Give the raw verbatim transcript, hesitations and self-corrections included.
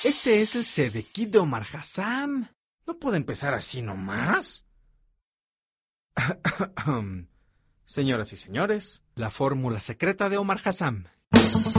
Este es el Sedequí de Omar Hassam. ¿No puede empezar así nomás? Señoras y señores, la fórmula secreta de Omar Hassam.